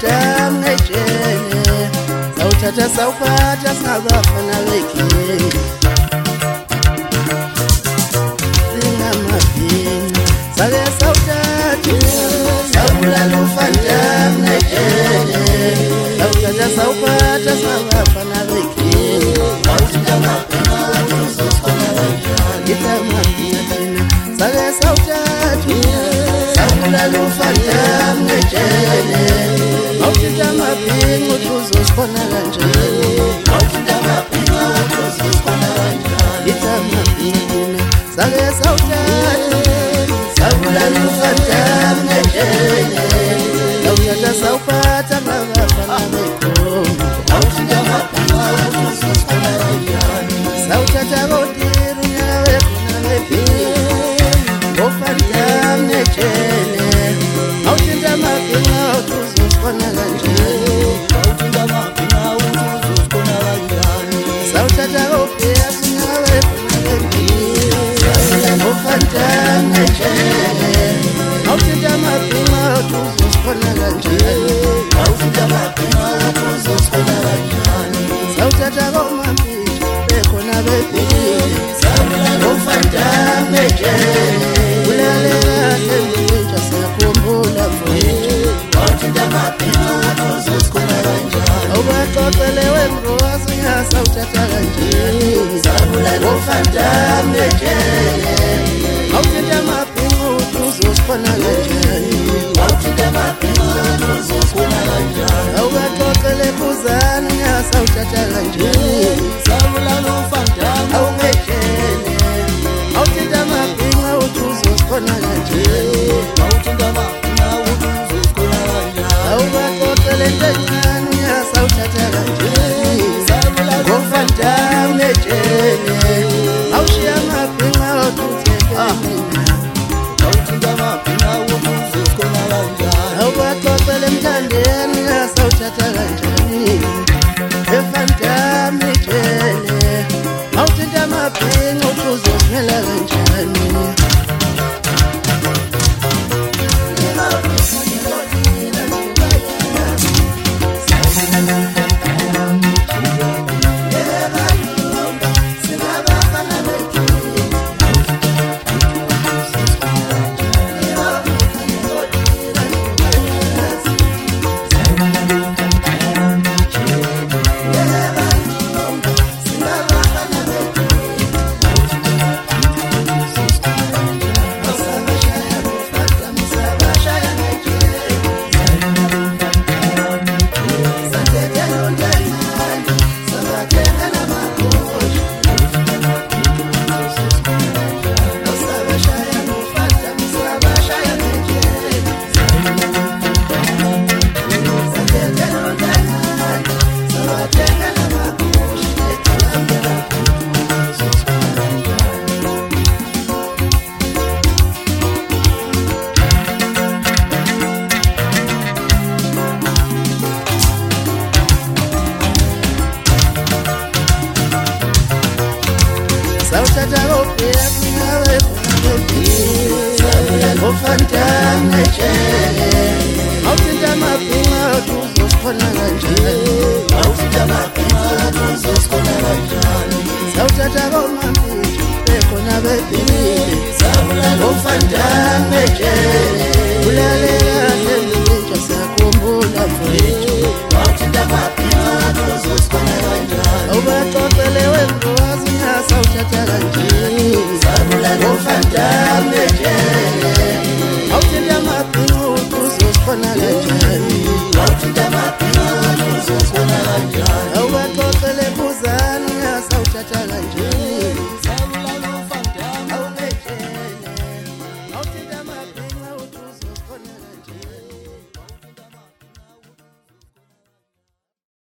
Fanta ngejene sawuthatha sawuphatha singabafana bekini singamabhinqa sake sawuthatha sawulala uFanta ngejene sawuthatha sawuphatha singabafana bekini sawuthatha amabhinqa uzosibona kanjani amabhinqa sake sawuthatha sawulala uFanta ngejene sawuthatha amabhinqa uzosibona kanjani sawuthatha amabhinqa uzosibona kanjani amabhinqa sake sawuthatha sawulala uFanta ngejene sawuthatha sawuphatha ngabafana bekini sawuthatha amabhinqa uzosibona kanjani sawuthatha kodiri unyaka wekhona bekini uFanta ngejene sawuthatha amabhinqa uzosibona kanjani sawuthatha amabhinqa uzosibona kanjani sawuthatha kodiri unyaka wekhona bekini uFanta ngejene sawuthatha amabhinqa uzosibona kanjani sawuthatha amabhinqa uzosibona kanjani sawuthatha komambili bekhona bekini uFanta ngejene ulalela ngenja siyakhumbula mfowethu sawuthatha amabhinqa uzosibona kanjani awubaxoxele wemrowazi sawuthatha kanjani uFanta ngejene sawuthatha amabhinqa uzosibona kanjani sawuthatha amabhinqa uzosibona kanjani awubaxoxele kuzana sawuthatha kanjani sawulala uFanta ngejene sawuthatha amabhinqa uzosibona kanjani sawuthatha amabhinqa uzosibona kanjani awubaxoxele ntencane sawuthatha kanjani uFanta ngejene awushiya amabhinqa uzosibona sawuthatha amabhinqa uzosibona kanjani awubaxoxele mthandeni sawuthatha kanjani uFanta ngejene awuthatha amabhinqa uzosibona kanjani uFanta ngejene awuthatha amabhinqa uzosibona kanjani awuthatha amabhinqa uzosibona kanjani sawuthatha komambili bekhona bekini uFanta ngejene ulalela ngenja siyakhumbula mfowethu awuthatha amabhinqa uzosibona kanjani awubaxoxele wemrowazi sawuthatha kanjani uFanta ngejene